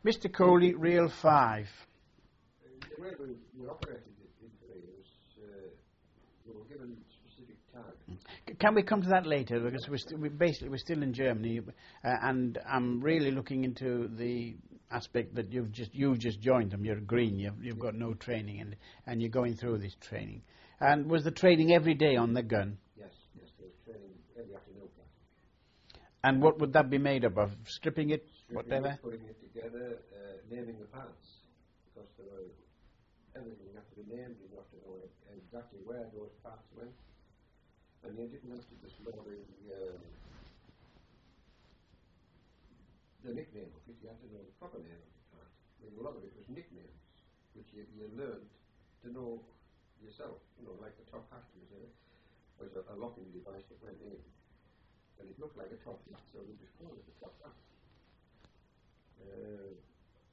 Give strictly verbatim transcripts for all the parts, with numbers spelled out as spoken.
Mister Coley, Reel five. The way we, we operated it in Korea was uh, we were given specific targets. C- Can we come to that later? Because we're st- we basically we're still in Germany, uh, and I'm really looking into the aspect that you've just you've just joined them. You're green. You've you've got no training, and and you're going through this training. And was the training every day on the gun? Yes, yes, there was training every afternoon class. And what would that be made up of? Stripping it, Stripping whatever. it, putting it together, uh, naming the parts, because there were everything had to be named. You have to know exactly where those parts went, and you didn't have to just know the um, the nickname of it. You had to know the proper name of the part. I mean, a lot of it was nicknames, which you, you learned to know yourself. You know, like the top hat was a was a, a locking device that went in, and it looked like a top hat, so we just called it the top hat. Uh,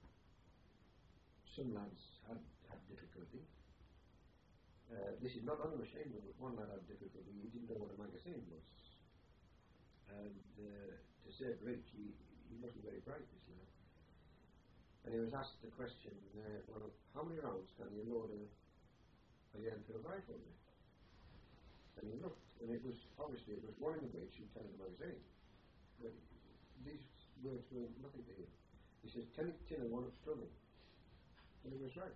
some lads had, had difficulty. Uh, this is not on the machine, but one lad had difficulty. He didn't know what a magazine was. And uh, to say bridge, he, he wasn't very bright, this lad. And he was asked the question, uh, well, how many rounds can you load a, a Enfield rifle with? And he looked, and it was, obviously, it was one in the breech and ten in the magazine. But these words were nothing to him. He says, ten in tin and one up strumming. And he was right.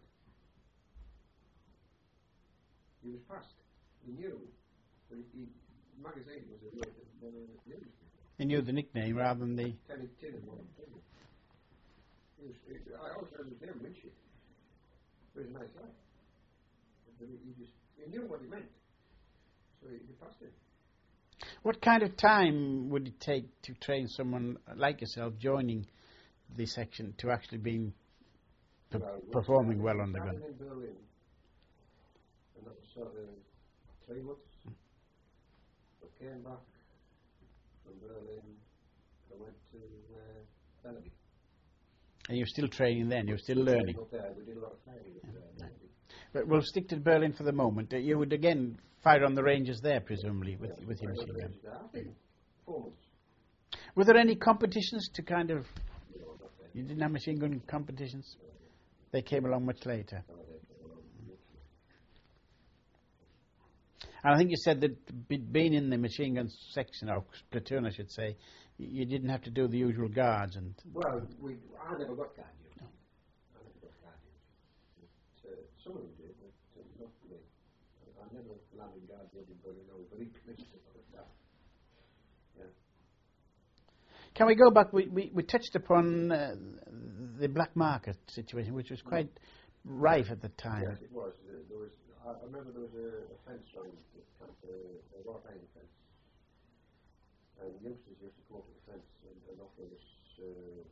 He was past. He knew, but he, he, magazine was a word that never used before. He knew the nickname rather than the. ten in tin and one up strumming. He was, he, I always heard his name, Winchy. He was a nice lad. But he, he just, he knew what he meant. So he, he passed it. What kind of time would it take to train someone like yourself joining the section to actually being p- well, performing well on the gun? in Berlin, and that was sort of three months. I came back from Berlin. I went to uh, Bellamy. And you're still training then, you're still learning. Up there, we did a lot of training up there. Yeah. But we'll stick to Berlin for the moment. Uh, you would again fire on the ranges there, presumably, with, Yes, with your machine gun. I think four months. Were there any competitions to kind of... You know, not there. You didn't have machine gun competitions? They came along much later. No, they came along much later. And I think you said that be- being in the machine gun section, or platoon I should say, y- you didn't have to do the usual guards and... Well, we, I never got guard duty. No. I never got guard duty. But, uh, some of them did, but uh, not me. I, I never landed guard duty, but I know very committed to that. Yeah. Can we go back? We, we, we touched upon uh, the black market situation, which was quite rife at the time. Yes, it was. Uh, there was. I, I remember there was a, a fence around the camp, uh, a wrought iron fence, and youngsters used to go to the fence and, and offer us uh,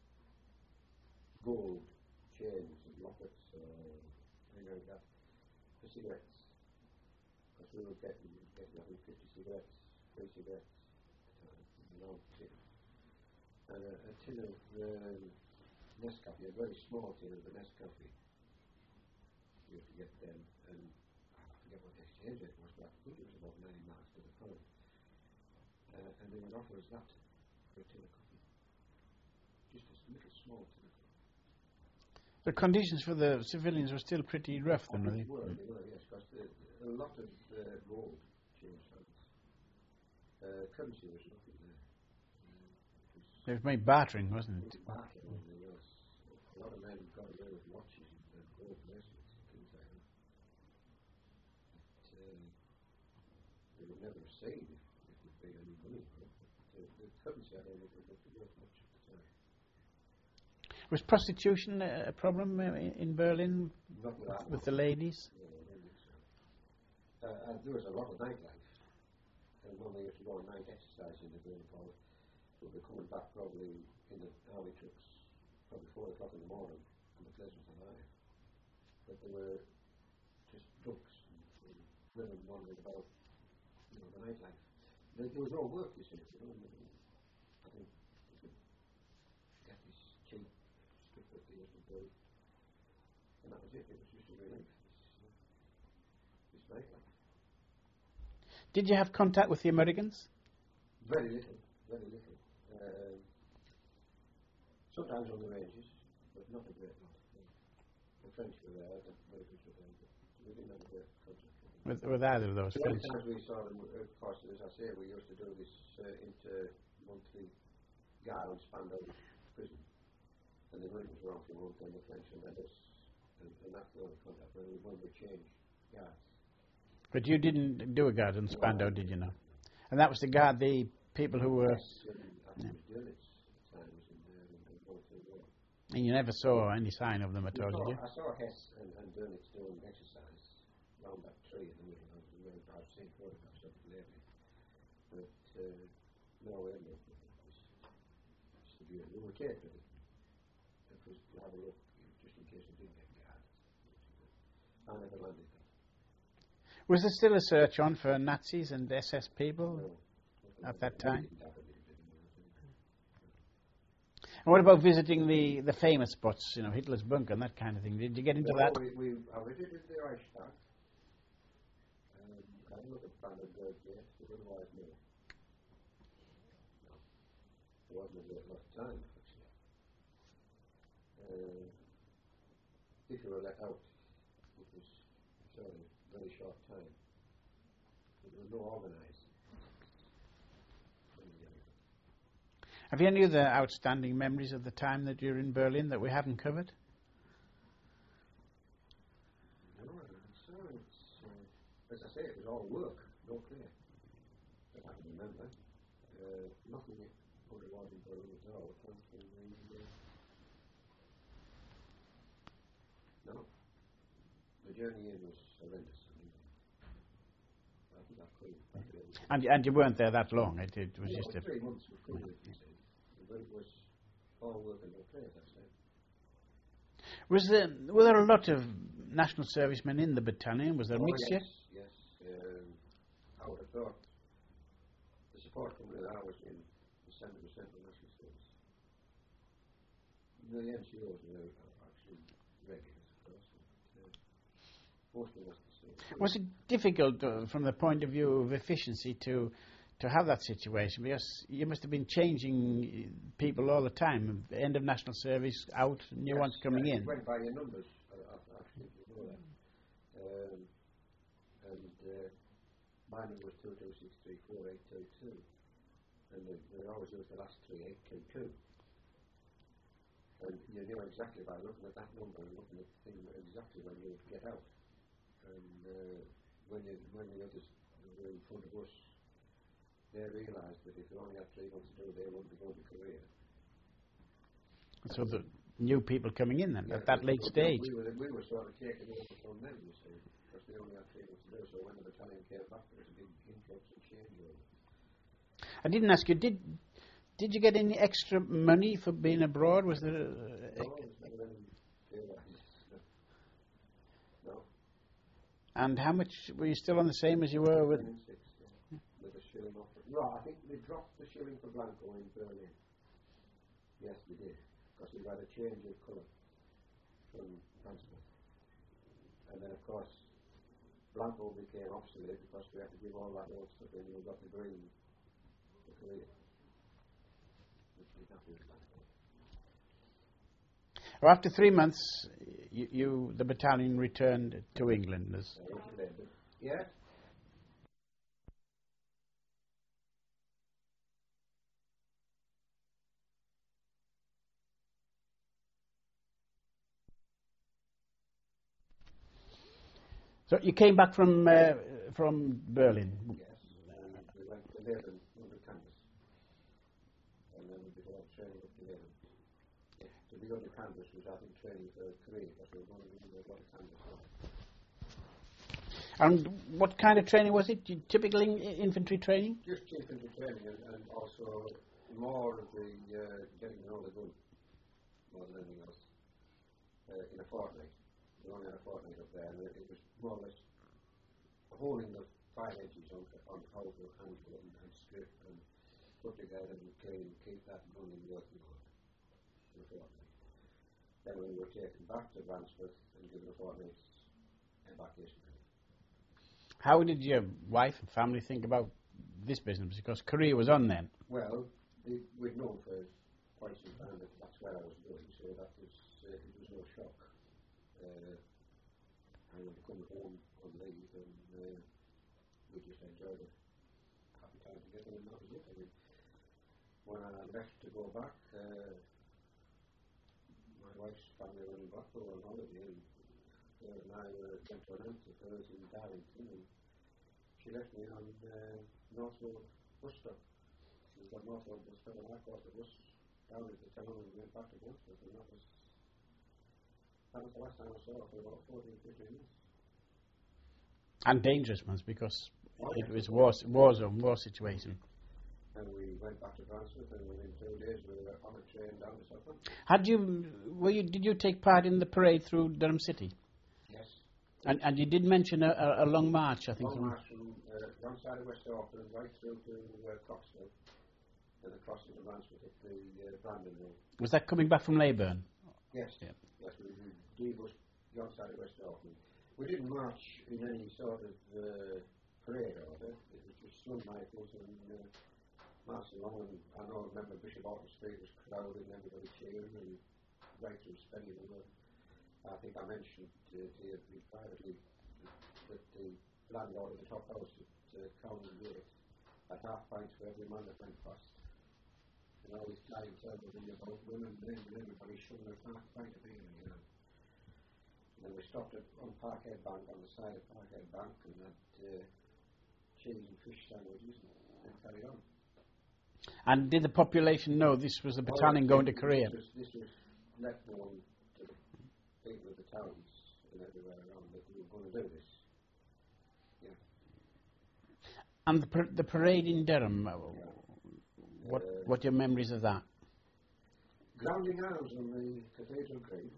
gold chains and lockets, uh, things like that, for cigarettes. Because we were getting, getting I think, fifty cigarettes, free cigarettes, uh, long tin. And a, a tin of um, Nescafe, a very small tin of the Nescafe. You have to get them, and I forget what the exchange rate was, but I think it was about nine marks to the pound. Uh, and they would offer us that for a tin of coffee. Just a little small tin of coffee. The conditions for the civilians were still pretty rough then, were they? They were, they were, yes, because a lot of uh, gold changed hands. Uh, currency was nothing there. Uh, It was made bartering, wasn't it? Bartering, wasn't it? Yes. A lot of men got away with watches and uh, gold bracelets and things like that. But, uh, they would never have seen if, if there'd been any money for it. But uh, the currency, I don't think, was worth much at the time. Was prostitution a, a problem uh, in, in Berlin Not with, that, with the ladies? no, I don't think so. Uh, and there was a lot of nightlife. And when we used to go on night exercise in the Berlin College, we'd be coming back probably in the army trucks, probably four o'clock in the morning, and the place was alive. But there were just drunks and, and women wandering about, you know, the nightlife. There, there was no work, you see. You know, I think you could get this cheap stuff that they used to build, and that was it. It was just a relief, this, uh, this nightlife. Did you have contact with the Americans? Very little, very little. Um, sometimes on the ranges, but not a great lot. No. The French were there, the Americans were there, but we didn't have a great contact with them. With, with either of those The only French? times we saw them, of course, as I say, we used to do this uh, inter-monthly guard on Spandau prison. And the Americans were on for a month and the French and then us. And, and that's the only contact when we, when we changed guards. But you didn't do a guard in Spandau, did you know? And that was to guard the people who were... Yes, and I think yeah. Dönitz time was in there and, and going through the war. And you never saw any sign of them at all, saw, did you? I saw Hess and, and Dönitz doing exercise round that tree in the middle of the road. I've seen photographs of it lately. But uh, no, we haven't. It was just a beauty. We were taped with it. It was to have a look, just in case it did get guarded. I never landed that. Was there still a search on for Nazis and S S people No, at that time? we didn't have a little bit of it. And what about visiting the, the famous spots, you know, Hitler's bunker and that kind of thing? Did you get into No, that? we, we I visited the Reichstag. Um, I didn't look at Brandenburg yet, but otherwise no. No. There wasn't a great lot of time, actually. Uh, if you were let out, it was sorry, very short time. There was no organised. Have you any other outstanding memories of the time that you're in Berlin that we haven't covered? No, so it's, uh, as I say, it was all work, no play. That I can remember. Uh, nothing otherwise in Berlin at all. Apart from the, uh, no, the journey in was horrendous. I mean, I think I couldn't. And, and you weren't there that long. It, it was Yeah, just a... three months was good, you see. But it was all work and no play, as I said. Was there, were there a lot of national servicemen in the battalion? Was there a Oh, mixture? yes, yes. Um, I would have thought the support company that I was in was seventy percent of national service. The N C Os were actually regulars, of course. But, uh, most of us the same. Was it difficult uh, from the point of view of efficiency to to have that situation? Because you must have been changing people all the time. End of national service, out, new Yes, ones coming uh, in. It went by your numbers, I, I, I think you know that. Um, and uh, my number was two two six three four eight two two. And they, they always used the last three, eight two two. And you knew exactly by looking at that number and looking at the thing exactly when you would get out. And uh, when, you, when the others were in front of us, they realised that if they only had three months to do, they wouldn't be going to Korea. So the new people coming in then, Yeah, at that we- late we- stage. We were, we were sort of taking over from them, you see, because they only had three months to do. So when the battalion came back, there was a big influx and changeover. I didn't ask you, did did you get any extra money for being abroad? Was there... Uh, No, it was never any pay rises. No. and how much, were you still on the same as you were with... Nine six, yeah. With a shilling off. No, I think they dropped the shilling for Blanco in Berlin. Yes, we did, because we had a change of colour from Frankfurt. And then, of course, Blanco became obsolete because we had to give all that old stuff in and we got the green for Korea. Which we happy with Blanco. Well, after three months, you, you the battalion returned to England. As, Uh, what did they do? Yeah? so you came back from uh, from Berlin. Yes. Uh, we went to Leyden under canvas. And then we did a lot of training up to Leyden. But to be under canvas was, I think, training for Korea because we were going to be under a lot of canvas. And what kind of training was it? You- Typical in, infantry training? Just infantry training and, and also more of the uh, getting to know the gun more than anything else. Uh, in a fortnight. We only had a fortnight up there and it, it was more or less holding the five edges on, on how to handle and, and strip and put together and clean, keep that gun in working order in a fortnight. Then we were taken back to Ransford and given a fortnight's embarkation period. How did your wife and family think about this business? Because Korea was on then. Well, we, we'd known for quite some time that that's where I was going, so that was uh, enjoyed it. Happy time together, and that was it. I mean, when I left to go back, uh, my wife's family were in Blackpool on holiday, and uh, and I uh, went to an aunt of hers in Darlington, and she left me on uh, North Road bus stop. She was at North Road bus stop, and I caught the bus down into town and went back to Brunswick, and that was that was the last time I saw her for about fourteen, fifteen minutes. And dangerous ones, because Oh, it yes, was it war, was. war zone, war situation. And we went back to Brunswick, and within two days we were on a train down to Sutton. Had you, were you, did you take part in the parade through Durham City? Yes. And, and you did mention a, a, a long march, I think. Long march from uh, one side of West Auckland right through to uh, Coxville, and across into Brunswick at the uh, Brandon Road. Was that coming back from Leyburn? Yes. Yeah. Yes, we we de-bused one side of West Auckland. We didn't march in any sort of uh, parade order. It was just slung rifles and uh, marching along. And I know, I remember Bishop Auckland Street was crowded and everybody cheering, and right through Spenny the Road. I think I mentioned uh, to you privately that the landlord of the top house at uh, Cowan Gate had half pints for every man that went past. And all these clientele were being about women, men, and everybody shoving a half pint of beer, you know. And then we stopped at, on Parkhead Bank, on the side of Parkhead Bank, and had uh, cheese and fish sandwiches, and, and carried on. And did the population know this was the battalion Oh, going to this Korea? was, this was let known to the people of the towns and everywhere around that we were going to do this. Yeah. And the, par- the parade in Durham, uh, Yeah. what Uh, what are your memories of that? Grounding arms on the cathedral green.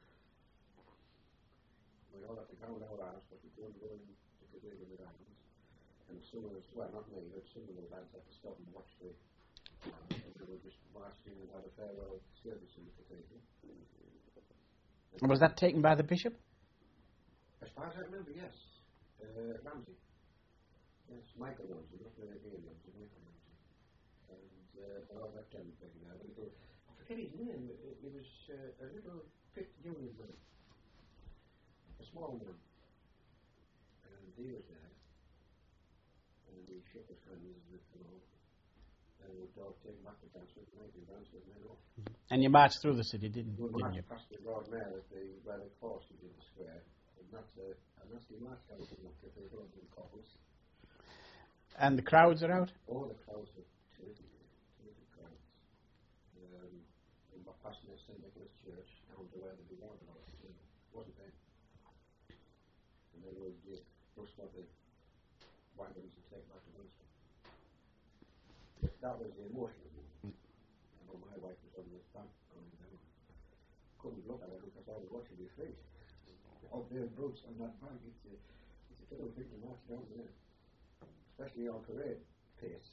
We all had to ground our arms, but we couldn't go in the cathedral with arms. And some of us, well, not me, but some of the lads had to stop and watch the arms, and they were just marched in and had a farewell service in the cathedral. And was that taken by the bishop? As far as I remember, yes. Uh, Ramsey. Yes, Michael Ramsey, not uh, Ian Ramsey, Michael Ramsey. And uh, all that gentleman taken there. But it, I forget his name. It, it was uh, a little picked union man, a small man. And he was there. And he shook his hands with them all. And we all taken back to Brunswick, maybe Brunswick, and then off. And you marched through the city, didn't, We didn't you? marched past the Lord Mayor at the, where the course is in the square. And that's a, a nasty march out in the cathedral in Copples. And the crowds are out? All the crowds were terrific, terrific crowds. Um, and we're passing the Saint Nicholas Church down to where the big order was. It wasn't there. And then we just pushed out the wagons and take back to Winston. But that was the emotional moment. And when my wife was on the bank going down, couldn't look at her because I was watching my feet. Up there, boots on that bank, it's a, it's a terrible thing to march down there. Especially on parade pace.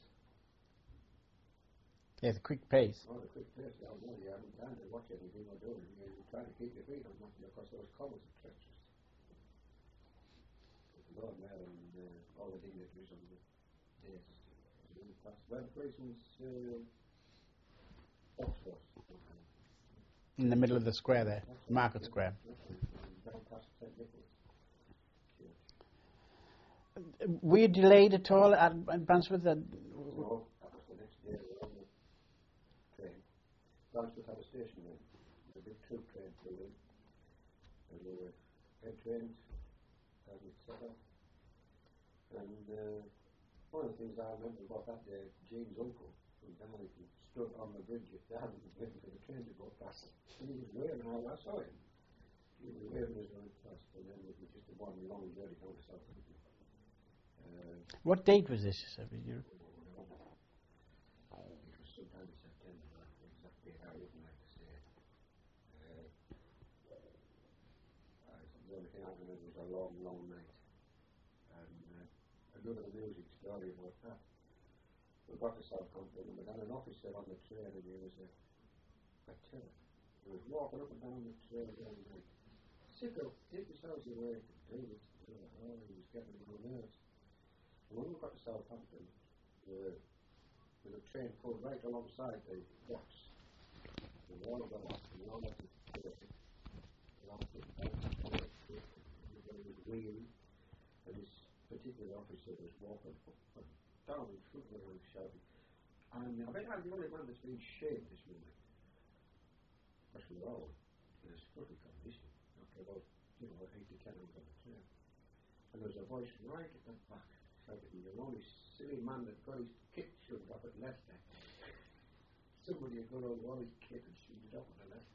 Yeah, the quick pace. Oh, the quick pace down there, you haven't time to watch anything or do anything. You're trying to keep your feet on nothing because those covers are treacherous. But the Lord Mayor and uh, all the dignitaries on the days really fast. Well, the place was uh, Oxford. In the middle of the square there, That's Market yeah, Square. that's right. Down past Saint Nicholas Church. Were you delayed at all at, at Brunswick? That, No, that was the next day we were on the train. Brunswick had a station there. The big troop train flew in. And we were head trained and set up. And uh, one of the things I remember about that day, James' uncle from Darlington stood on the bridge at Darlington waiting for the train to go past. And he was waving, and I saw him. He was waving as we went past, and then it was just a one long journey down to Southampton. Uh, what date was this? Did you? It was sometime in September, exactly how I wouldn't like to say it. Uh, I, the only thing I remember was a long, long night. And uh, another music story about that. We got to Southampton and we had an officer on the train and he was a, a terror. He was walking up and down the train all night. Sit up, take yourselves away, do this, do that. Oh, he was getting on my nerves. And when we got to Southampton, the with a train pulled right alongside the docks. The wall got off, and all of the everybody was wheeling, and his particular officer was walking up and down in front of me shouting, and I bet I'm the only man that's been shaved this morning. Because we were all in a scruffy condition after about, you know, eight to ten hours on the train. And there was a voice right at the back shouting, the only silly man that got his kit shoved up at Leicester. Somebody had got over all his kit and shoved it up at Leicester.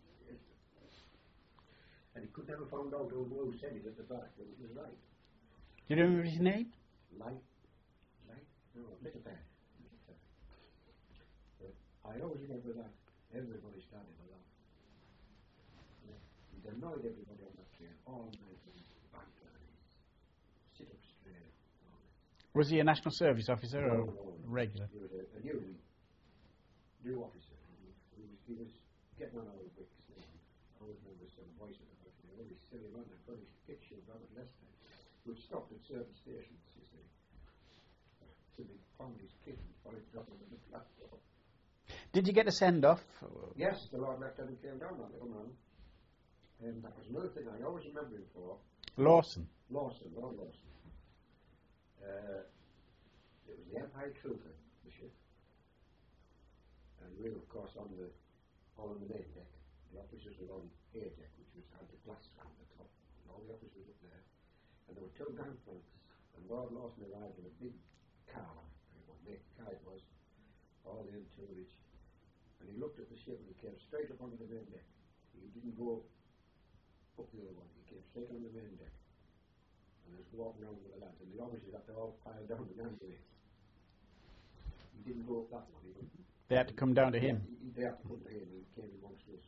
And he could never find out who said it at the back, but it was right. Do you remember his name? Light, light, no, Little Bear. Little Bear. But I always remember that. Everybody started to laugh. Yeah. He'd annoyed everybody on that train all night with his banter and his sit-up straight. Was he a national service officer No, or no, no. regular? He was a, a new, new officer. He was, he was, he was getting on all the wicks. I always remember some voice at the back. The only silly man that got his kit shoved up at Leicester, which stopped at certain stations, you see. So they found his kit and found it dropping on the platform. Did you get a send-off? Yes, the Lord Lieutenant came down, that little man. And that was another thing I always remember him for. Lawson. Lawson, Lord Lawson. Uh, it was the Empire Trooper, the ship. And we were, of course, on the, all on the main deck. The officers were on A deck, which was had the glass around the top. And all the officers were up there. And there were two gangplanks. And Lord Lawson arrived in a big car. I don't know what make the car it was. All the entourage. And he looked at the ship and he came straight up onto the main deck. He didn't go up the other one. He came straight on the main deck. And was walking around with the lads. And the officers had to all pile down the gangway. He didn't go up that one. He went, They had to come down to him. He, they had to come to him. He came amongst us.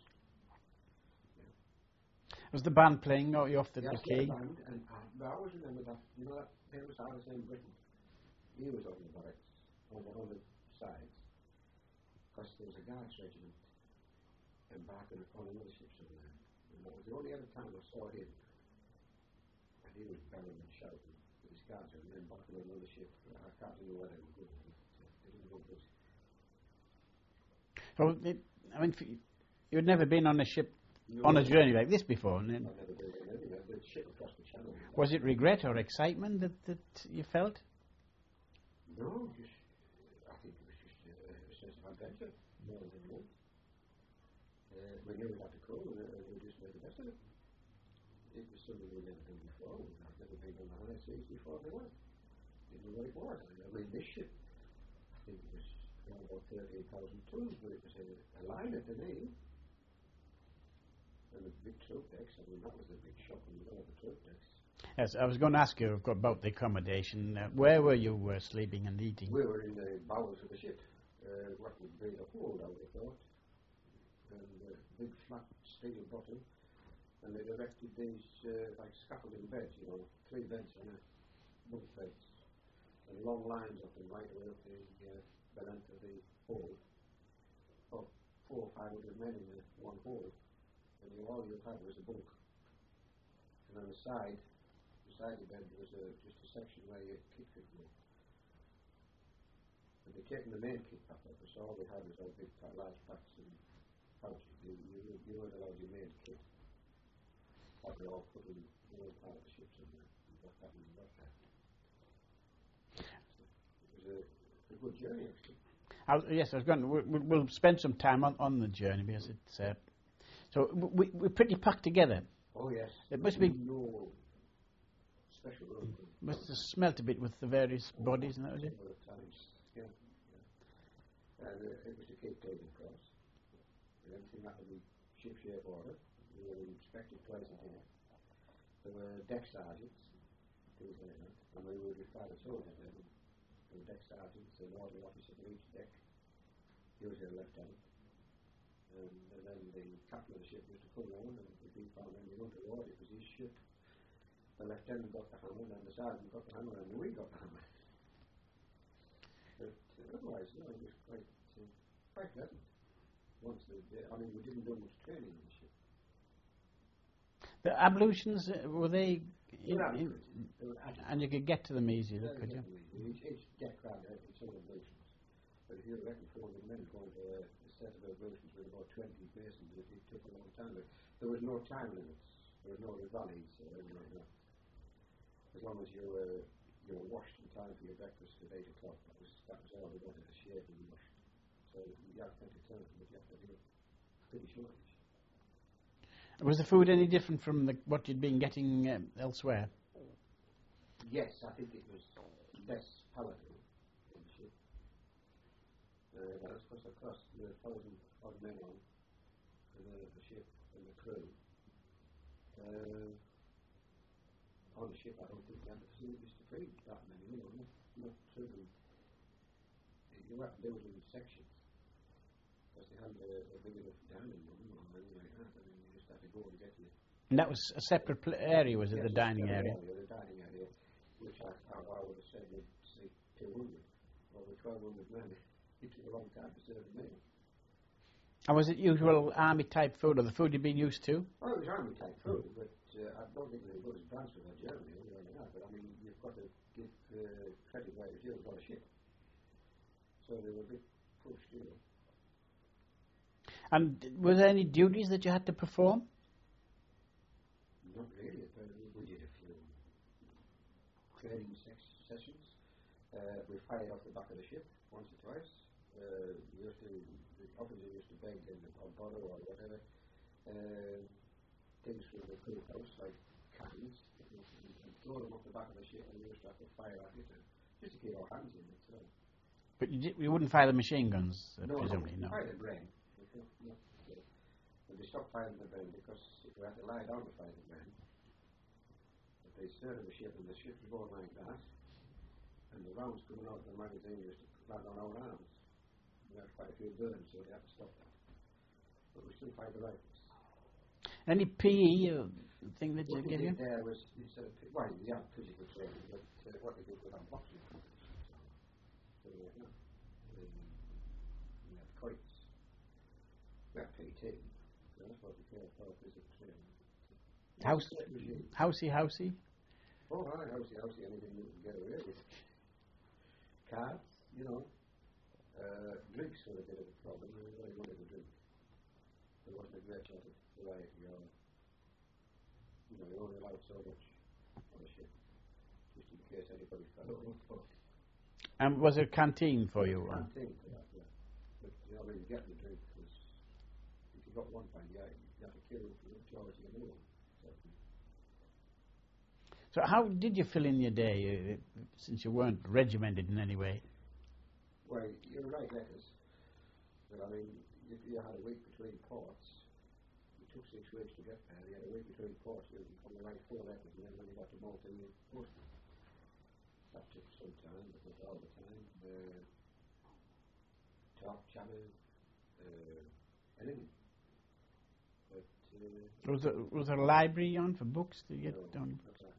Was the band playing out off the, yes, the key? The band, and I, I always remember that, you know, that famous artist in Britain. He was on the barracks, on the, on the sides, because there was a guards regiment embarking on another ship somewhere. And that was the only other time I saw him. And he was bellowing and shouting with his guards and embarking on another ship. I can't remember where they were going. They didn't go good. So, it, I mean, you'd never been on a ship No, on a journey like this before, and then I've never been on any. The ship across the channel. was it regret or excitement that, that you felt? No, just I think it was just a, a sense of adventure more than anything. Uh, we knew we had to go, and uh, we just made the best of it. It was something we'd never done before. I've never been on the high seas before. They were. Didn't know what it was. I mean, this ship, I think it was around about thirteen thousand tons, but it was a, a liner to me. And the big troop decks, I mean, that was the big shock when you got the troop decks. Yes, I was going to ask you about the accommodation. Uh, where were you uh, sleeping and eating? We were in the bowels of the ship, uh, what would be the hold, I would have thought. And uh, big flat steel bottom. And they'd erected these uh, like scaffolding beds, you know, three beds on a bunk beds. And long lines of them right away up the, uh, the length of the hold. About four or five hundred men in the one hold. And you, all you had was a bunk. And on the side, beside the bed, there was a, just a section where your kit could go. And they'd taken the main kit back up, so all they had was all big, large packs and pouches. You, you, you weren't allowed your main kit. But they all put in the old part of the ship somewhere. And got that and got that. It was a, a good journey, actually. I was, yes, I was going to, we'll, we'll spend some time on, on the journey because it's... Uh, So we, we're pretty packed together. Oh yes. It must be. No special room. Must have smelt a bit with the various oh, bodies, and that was it. At times, yeah. yeah. And uh, it was to keep clean, of course. And everything had to be ship-shape order. We were inspected twice a day. There were deck sergeants, things like that, and we were with private soldiers then. There were deck sergeants, an orderly officer for each deck. Usually a lieutenant. And, and then the captain of the ship was to come on, and if he found anything untoward, it was his ship. The lieutenant got the hammer, and the sergeant got the hammer, and we got the hammer. But uh, otherwise, no, it was quite, uh, quite pleasant. Once the, uh, I mean, we didn't do much training on the ship. The ablutions, uh, were they... In, they in, they and you could get to them easily, yeah, could you? Each, each deck had its own ablutions. But if you reckon four hundred men going to a, a set of ablutions with about twenty basins, it, it took a long time. But there was no time limits. There was no valleys or anything like that. As long as you were you were washed in time for your breakfast at eight o'clock. That was, that was all they wanted, a shave and washed. So you had plenty of time, but you have to do it pretty shortish. Was the food any different from the, what you'd been getting um, elsewhere? Yes, I think it was less palatable on the ship. Uh, but of course, of course, there were a thousand odd men on the, the ship and the crew. Uh, on the ship, I don't think they had the facilities to feed that many, you know, not, not two. You have to do it in sections, because they hadn't a, a big enough dining room or anything like that. I mean, you just had to go and get your... And that was a separate pl- area, was it, yes, the dining area? area? The dining area, which I, I, I would have said would say two hundred, or with twelve hundred men. It took a long time to serve a meal. And was it usual army-type food, or the food you'd been used to? Well, it was army-type food, but uh, I don't think it was as good as Brunswick or Germany or anything like that. But I mean, you've got to give uh, credit where it's due. It's on a ship. So they were a bit pushed, you know. And were there any duties that you had to perform? Not really. But we did a few training sex- sessions. Uh, we fired off the back of the ship once or twice. Uh, we used to, the officers used to beg and or borrow or whatever uh, things from the crew house, like cans, and, and throw them off the back of the ship, and we used to have to fire at it, and just to keep our hands in it. So. But you, di- you wouldn't fire the machine guns, uh, no, presumably, no. no. We fired the brain. Not, not, uh, but they stopped firing the brain because if we had to lie down to fire the brain, if they started the ship and the ship was going like that, and the rounds coming out of the magazine used to land on our arms. We had quite a few burns, so they had to stop that. But we still fired the rifles. Any P E uh, thing that What you they give you? did there was, instead of, well, they had physical training, but uh, what they did was on boxing competitions. So, like that. Um, we had kites. We had P T. So that's what we call for physical training. House, housey, housey? Oh, hi, housey, housey, anything you can get away with. Cards, you know. Uh, drinks were a bit of a problem. Everybody wanted to drink. There wasn't a great lot of variety, or, you know, you're only allowed so much on a ship, just in case anybody fell over. And was there a canteen for you? Uh? Canteen for that, yeah. But, you know, I mean, getting the drink was, if you got one pint, yeah, you had to queue for the two hours to get another one. So, So how did you fill in your day, uh, since you weren't regimented in any way? well, you write letters, but I mean, if you had a week between ports, it took six weeks to get there. You had a week between ports, you could probably write four letters, and then when you got to Malta, you post them. That took some time, but not all the time. Uh, talk, channel, uh, anything. But uh, Was there, was there a library on for books to get no, done? not that.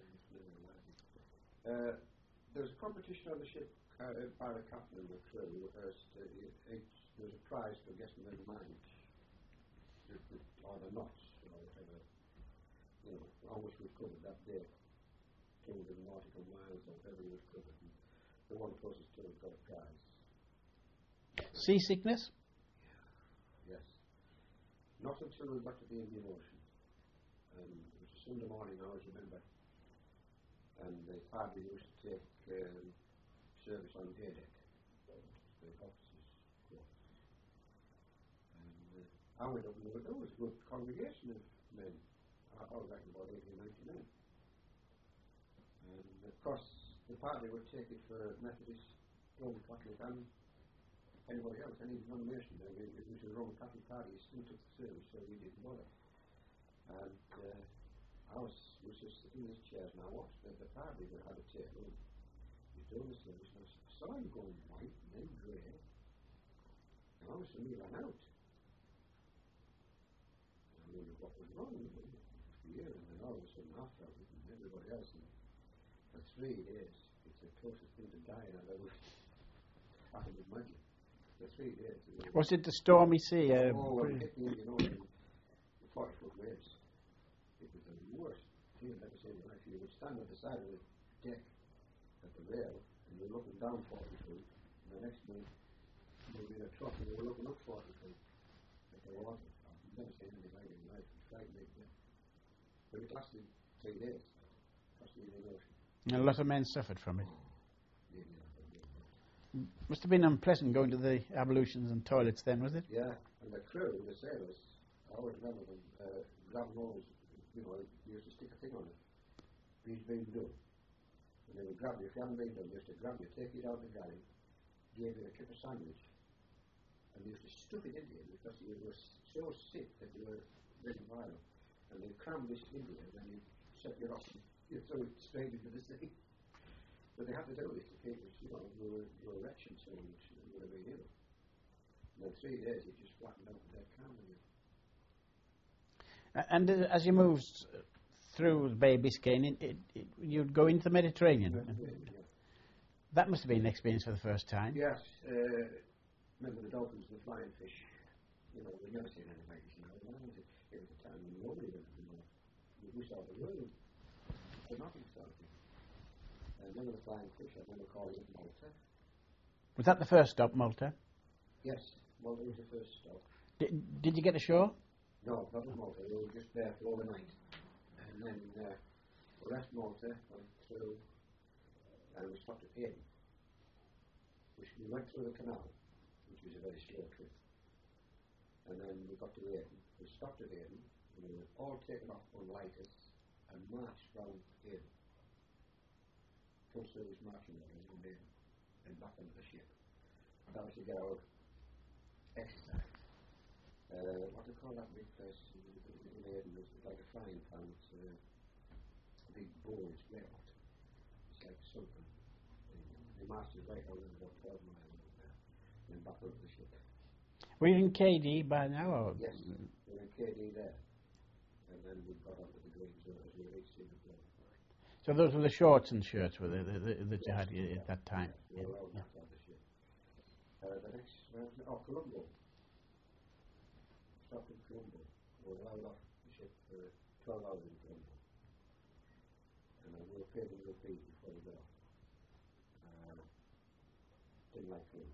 Uh, there was a competition on the ship uh, by the captain and the crew as to each, there was a prize for guessing the mileage, or the knots, or whatever, you know, how much we've covered that day, two hundred nautical miles or whatever we've covered. And the one closest to it got a prize. Seasickness? Yes. Not until we got to the Indian Ocean. And it was a Sunday morning, I always remember. And the padre used to take um, service on day deck, the officers' quarters. And uh, I went up and there was a good congregation of men. I, I reckon about eighty, ninety men. And of course, the padre would take it for Methodist, Roman Catholic, and anybody else, any denomination. If it was a Roman Catholic party, he still took the service, so we didn't bother. And uh, I was, was just sitting in his chairs and I watched the, the party that had a table. He's doing the service and I saw him going white and then grey. And all of a sudden he ran out. And I wondered what was wrong with him for years. And then all of a sudden I felt it and everybody else. And for three days, it's the closest thing to dying I've ever I can imagine. For three days. It Was it the stormy sea? Uh, oh, well, we hit the Indian Ocean, the forty foot waves. It was the worst thing I've ever seen in my life. You would stand at the side of the deck at the rail and you're looking down forty feet, and the next minute you'll be in a truck and you're looking up forty feet at the water. I've never seen anything like it in life. It frightened me. But it lasted three days. Across the Indian Ocean. And a lot of men suffered from it. Nearly half a million. Must have been unpleasant going to the ablutions and toilets then, was it? Yeah, and the crew, the sailors, I always remember them uh, grabbing always, you know, they used to stick a thing on it. Please been done. And they would grab you, if you hadn't been done, they used to grab you, take you down the galley, give you a kip of sandwich, and they used to stuff it into you because you were so sick that you were very violent. And they crammed this into you, and then you set your off, you throw it straight into the sea. But they had to do this to keep us, you know, your, your erection so much, you would have been ill. And in three days, you just flattened out and dead calm again. Uh, and uh, as you moved through the Bay of Biscayne, it, it, it, you'd go into the Mediterranean. Yeah. That must have been an experience for the first time. Yes, uh, remember the dolphins and the flying fish. You know, we've never seen anything like this now. It was a time when nobody went, you know, we saw the world, but nothing started. And remember the flying fish, I remember calling it Malta. Was that the first stop, Malta? Yes, Malta was the first stop. Did, did you get ashore? No, not at Malta, we were just there for overnight. And then uh, we left Malta, went through, and we stopped at Aden. Which we went through the canal, which was a very slow trip. And then we got to Aden, we stopped at Aden, and we were all taken off on lighters and marched round Aden. Full service marching orders on Aden, and back onto the ship. That was to get our exercise. Uh, what do you call that big place in, in Aden? It's like a frying pan, it's uh, a big bowl, it's way hot. It's like something. The master's right over about twelve miles over there, and then back onto the ship. Were you in K D by now? Or? Yes, we were in K D there, and then we got onto the green zone as we reached in the floor. So those were the shorts and shirts were the, the, the, that you had at that time? Yeah, we were all back on the ship. Uh, the next, where was it? Oh, Colombo. Stopped in Colombo. We were allowed off the ship for twelve hours in Colombo. And uh, we were paid in rupees before we got off. Uh, didn't like Colombo.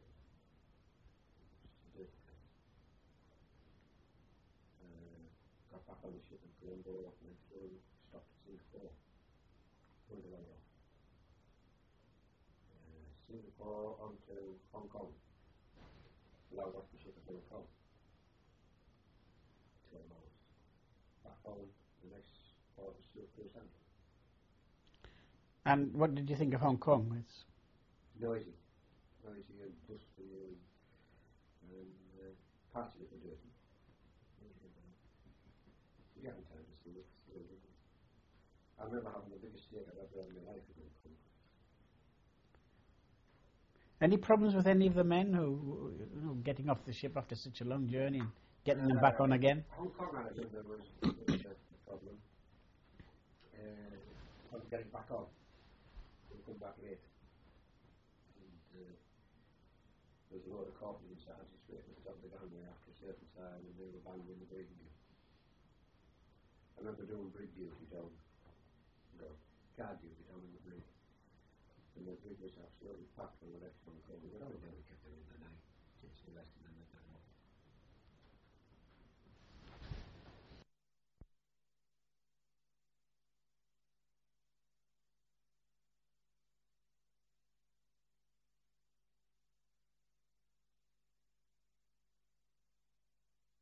Uh, got back on the ship in Colombo, went through, stopped at Singapore. Went allowed off. Uh, Singapore on to Hong Kong. Allowed off the ship at Hong Kong. twelve hours. Back home, the next port was through Cruise And what did you think of Hong Kong? It's noisy. Noisy and dusty and, and uh, parts of it were dirty. You haven't time to see it. I remember having the biggest steak I've ever had in my life in Hong Kong. any problems with any of the men who, you know, getting off the ship after such a long journey and getting uh, them back on again? Hong Kong, I think there was, there was a, a problem. Uh, on getting back on. We come back late. And uh, there was a load of corpses inside, just waiting at the top of the gangway after a certain time, and they were banging in the brig again. I remember doing brig duty down, no, guard duty down in the brig. And the brig was absolutely packed when we left Hong Kong. We were only down, we kept them in the night, just the rest of them at